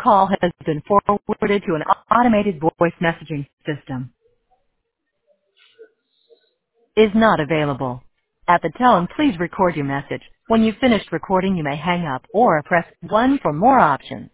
call has been forwarded to an automated voice messaging system. Is not available. At the tone, please record your message. When you've finished recording, you may hang up or press 1 for more options.